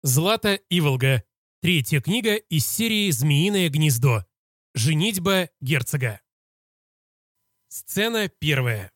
Злата Иволга. Третья книга из серии «Змеиное гнездо». Женитьба герцога. Сцена первая.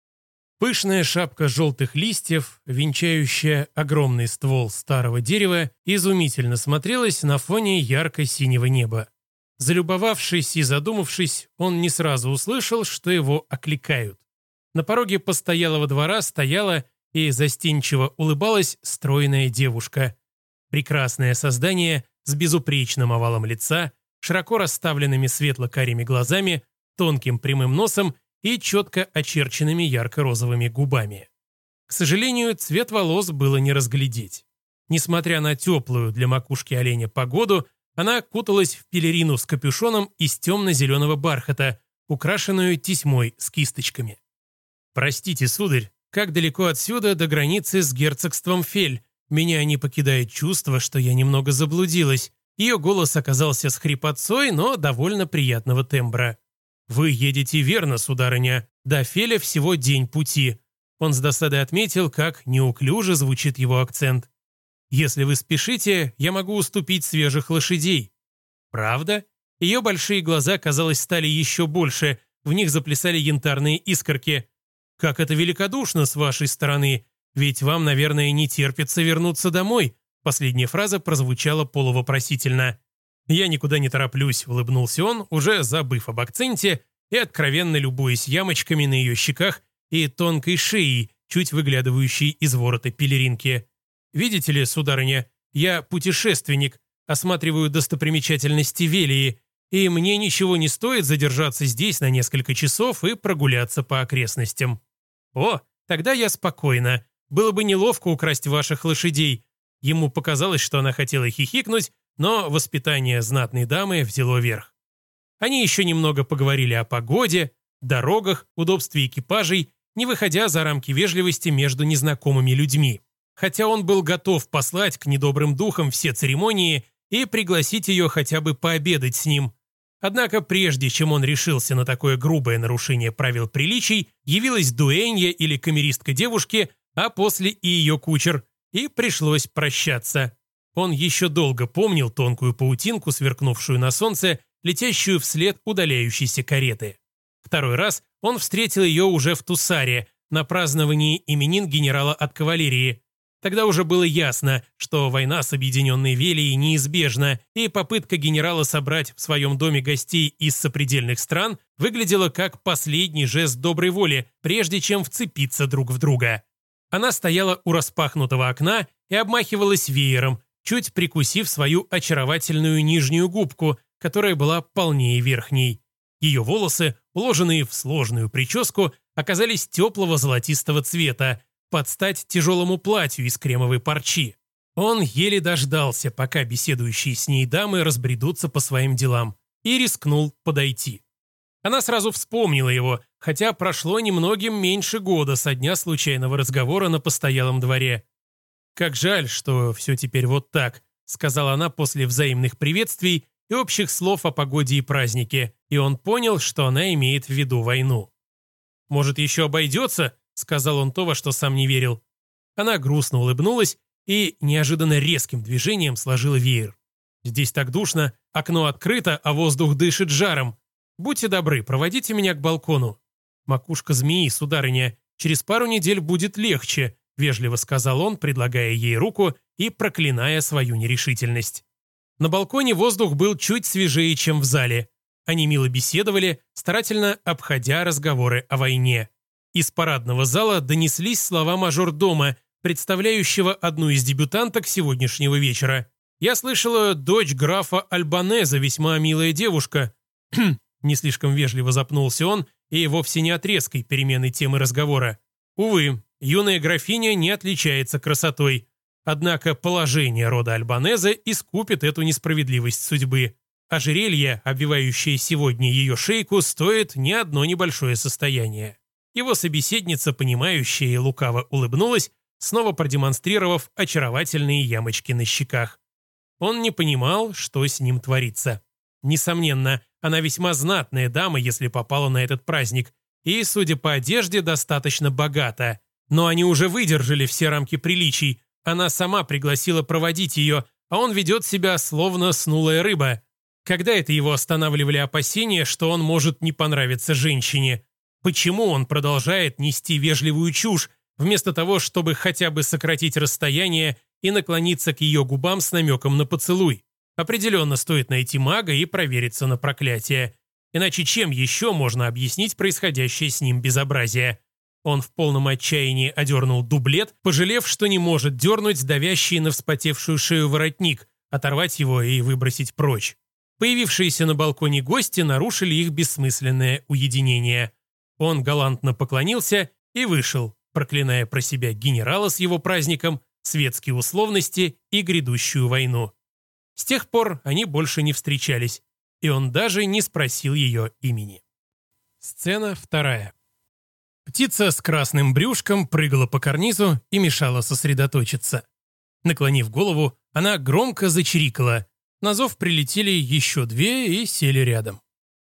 Пышная шапка желтых листьев, венчающая огромный ствол старого дерева, изумительно смотрелась на фоне ярко-синего неба. Залюбовавшись и задумавшись, он не сразу услышал, что его окликают. На пороге постоялого двора стояла и застенчиво улыбалась стройная девушка. Прекрасное создание с безупречным овалом лица, широко расставленными светло-карими глазами, тонким прямым носом и четко очерченными ярко-розовыми губами. К сожалению, цвет волос было не разглядеть. Несмотря на теплую для макушки оленя погоду, она куталась в пелерину с капюшоном из темно-зеленого бархата, украшенную тесьмой с кисточками. «Простите, сударь, как далеко отсюда до границы с герцогством Фель? Меня не покидает чувство, что я немного заблудилась». Ее голос оказался с хрипотцой, но довольно приятного тембра. «Вы едете верно, сударыня. До Феля всего день пути». Он с досадой отметил, как неуклюже звучит его акцент. «Если вы спешите, я могу уступить свежих лошадей». «Правда?» Ее большие глаза, казалось, стали еще больше, в них заплясали янтарные искорки. «Как это великодушно с вашей стороны! Ведь вам, наверное, не терпится вернуться домой». Последняя фраза прозвучала полувопросительно. «Я никуда не тороплюсь», — улыбнулся он, уже забыв об акценте и откровенно любуясь ямочками на ее щеках и тонкой шеей, чуть выглядывающей из ворота пелеринки. «Видите ли, сударыня, я путешественник, осматриваю достопримечательности Велии, и мне ничего не стоит задержаться здесь на несколько часов и прогуляться по окрестностям». «О, тогда я спокойна. Было бы неловко украсть ваших лошадей». Ему показалось, что она хотела хихикнуть, но воспитание знатной дамы взяло верх. Они еще немного поговорили о погоде, дорогах, удобстве экипажей, не выходя за рамки вежливости между незнакомыми людьми. Хотя он был готов послать к недобрым духам все церемонии и пригласить ее хотя бы пообедать с ним. Однако прежде чем он решился на такое грубое нарушение правил приличий, явилась дуэнья или камеристка девушки, а после и ее кучер, и пришлось прощаться. Он еще долго помнил тонкую паутинку, сверкнувшую на солнце, летящую вслед удаляющейся кареты. Второй раз он встретил ее уже в Тусаре, на праздновании именин генерала от кавалерии. Тогда уже было ясно, что война с объединенной Велией неизбежна, и попытка генерала собрать в своем доме гостей из сопредельных стран выглядела как последний жест доброй воли, прежде чем вцепиться друг в друга. Она стояла у распахнутого окна и обмахивалась веером, чуть прикусив свою очаровательную нижнюю губку, которая была полнее верхней. Ее волосы, уложенные в сложную прическу, оказались теплого золотистого цвета, под стать тяжелому платью из кремовой парчи. Он еле дождался, пока беседующие с ней дамы разбредутся по своим делам, и рискнул подойти. Она сразу вспомнила его, хотя прошло немногим меньше года со дня случайного разговора на постоялом дворе. «Как жаль, что все теперь вот так», — сказала она после взаимных приветствий и общих слов о погоде и празднике, и он понял, что она имеет в виду войну. «Может, еще обойдется?» — сказал он то, во что сам не верил. Она грустно улыбнулась и неожиданно резким движением сложила веер. «Здесь так душно, окно открыто, а воздух дышит жаром. Будьте добры, проводите меня к балкону». «Макушка змеи, сударыня, через пару недель будет легче», — вежливо сказал он, предлагая ей руку и проклиная свою нерешительность. На балконе воздух был чуть свежее, чем в зале. Они мило беседовали, старательно обходя разговоры о войне. Из парадного зала донеслись слова мажордома, представляющего одну из дебютанток сегодняшнего вечера. «Я слышала, дочь графа Альбанеза, весьма милая девушка». Не слишком вежливо запнулся он, и вовсе не от резкой перемены темы разговора. Увы, юная графиня не отличается красотой. Однако положение рода Альбанеза искупит эту несправедливость судьбы. Ожерелье, обвивающее сегодня ее шейку, стоит не одно небольшое состояние. Его собеседница, понимающая и лукаво улыбнулась, снова продемонстрировав очаровательные ямочки на щеках. Он не понимал, что с ним творится. Несомненно, она весьма знатная дама, если попала на этот праздник, и, судя по одежде, достаточно богата. Но они уже выдержали все рамки приличий, Она сама пригласила проводить ее, а он ведет себя словно снулая рыба. Когда это его останавливали опасения, что он может не понравиться женщине? Почему он продолжает нести вежливую чушь, вместо того, чтобы хотя бы сократить расстояние и наклониться к ее губам с намеком на поцелуй? Определенно стоит найти мага и провериться на проклятие. Иначе чем еще можно объяснить происходящее с ним безобразие? Он в полном отчаянии одернул дублет, пожалев, что не может дернуть давящий на вспотевшую шею воротник, оторвать его и выбросить прочь. Появившиеся на балконе гости нарушили их бессмысленное уединение. Он галантно поклонился и вышел, проклиная про себя генерала с его праздником, светские условности и грядущую войну. С тех пор они больше не встречались, и он даже не спросил ее имени. Сцена 2. Птица с красным брюшком прыгала по карнизу и мешала сосредоточиться. Наклонив голову, она громко зачирикала. На зов прилетели еще две и сели рядом.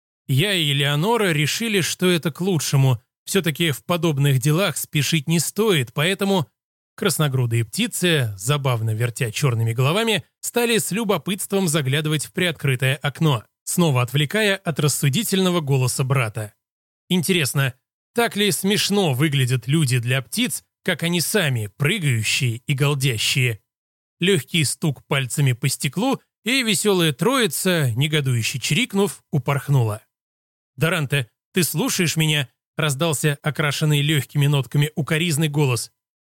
Я и Элеонора решили, что это к лучшему. Все-таки в подобных делах спешить не стоит, поэтому красногрудые птицы, забавно вертя черными головами, стали с любопытством заглядывать в приоткрытое окно, снова отвлекая от рассудительного голоса брата. Интересно, так ли смешно выглядят люди для птиц, как они сами, прыгающие и галдящие? Легкий стук пальцами по стеклу, и веселая троица, негодующе чирикнув, упорхнула. «Даранте, ты слушаешь меня?» — раздался окрашенный легкими нотками укоризный голос.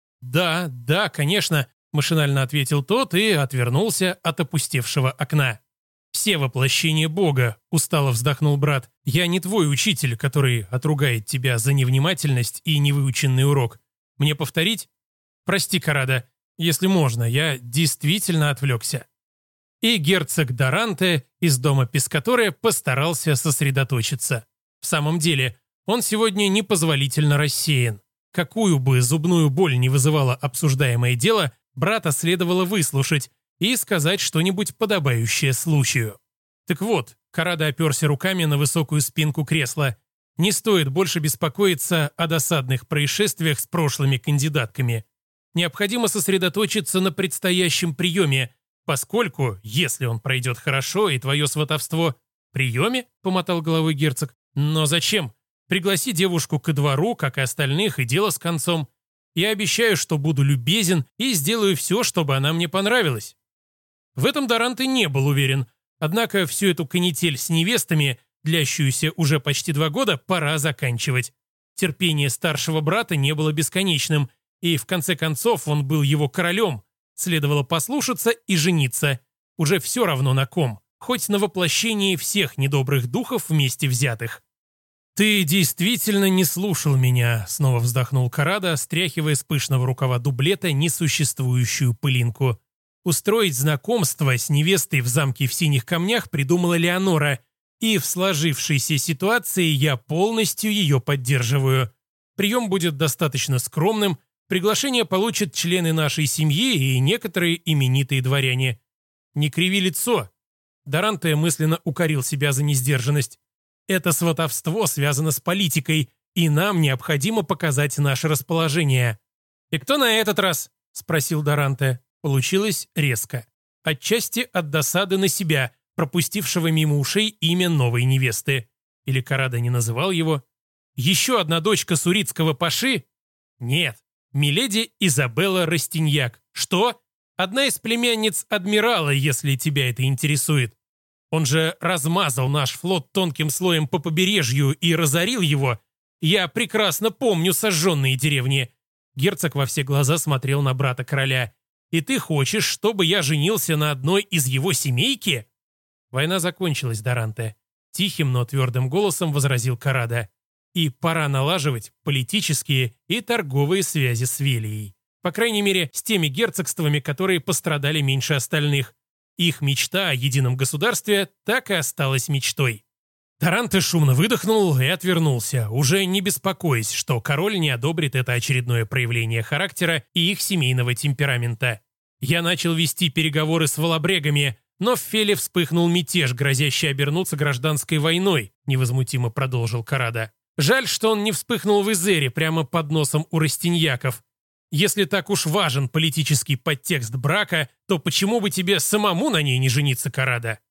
«Да, конечно», — машинально ответил тот и отвернулся от опустевшего окна. «Все воплощения Бога», — устало вздохнул брат. «Я не твой учитель, который отругает тебя за невнимательность и невыученный урок. Мне повторить? Прости, Карада, если можно, я действительно отвлекся». И герцог Даранте из дома Пескаторе постарался сосредоточиться. В самом деле, он сегодня непозволительно рассеян. Какую бы зубную боль не вызывало обсуждаемое дело, брата следовало выслушать и сказать что-нибудь подобающее случаю. Так вот, Карада оперся руками на высокую спинку кресла. Не стоит больше беспокоиться о досадных происшествиях с прошлыми кандидатками. Необходимо сосредоточиться на предстоящем приеме, поскольку, если он пройдет хорошо и твое сватовство... «Приеме?» — помотал головой герцог. «Но зачем? Пригласи девушку ко двору, как и остальных, и дело с концом. Я обещаю, что буду любезен и сделаю все, чтобы она мне понравилась». В этом Даранте не был уверен, однако всю эту канитель с невестами, длящуюся уже почти 2 года, пора заканчивать. Терпение старшего брата не было бесконечным, и в конце концов он был его королем. Следовало послушаться и жениться. Уже все равно на ком, хоть на воплощении всех недобрых духов вместе взятых. «Ты действительно не слушал меня», — снова вздохнул Карада, стряхивая с пышного рукава дублета несуществующую пылинку. Устроить знакомство с невестой в замке в синих камнях придумала Леонора, и в сложившейся ситуации я полностью ее поддерживаю. Прием будет достаточно скромным, приглашение получат члены нашей семьи и некоторые именитые дворяне. Не криви лицо. Даранте мысленно укорил себя за несдержанность. Это сватовство связано с политикой, и нам необходимо показать наше расположение. «И кто на этот раз?» – спросил Даранте. Получилось резко. Отчасти от досады на себя, пропустившего мимо ушей имя новой невесты. Или Карада не называл его? Еще одна дочка суритского паши? Нет. Миледи Изабелла Растиньяк. Что? Одна из племянниц адмирала, если тебя это интересует. Он же размазал наш флот тонким слоем по побережью и разорил его. Я прекрасно помню сожженные деревни. Герцог во все глаза смотрел на брата короля. И ты хочешь, чтобы я женился на одной из его семейки? Война закончилась, Даранте. Тихим, но твердым голосом возразил Карада. И пора налаживать политические и торговые связи с Велией. По крайней мере, с теми герцогствами, которые пострадали меньше остальных. Их мечта о едином государстве так и осталась мечтой. Даранте шумно выдохнул и отвернулся, уже не беспокоясь, что король не одобрит это очередное проявление характера и их семейного темперамента. Я начал вести переговоры с валабрегами, но в Феле вспыхнул мятеж, грозящий обернуться гражданской войной, невозмутимо продолжил Карада. Жаль, что он не вспыхнул в Изере прямо под носом у растиньяков. Если так уж важен политический подтекст брака, то почему бы тебе самому на ней не жениться, Карада?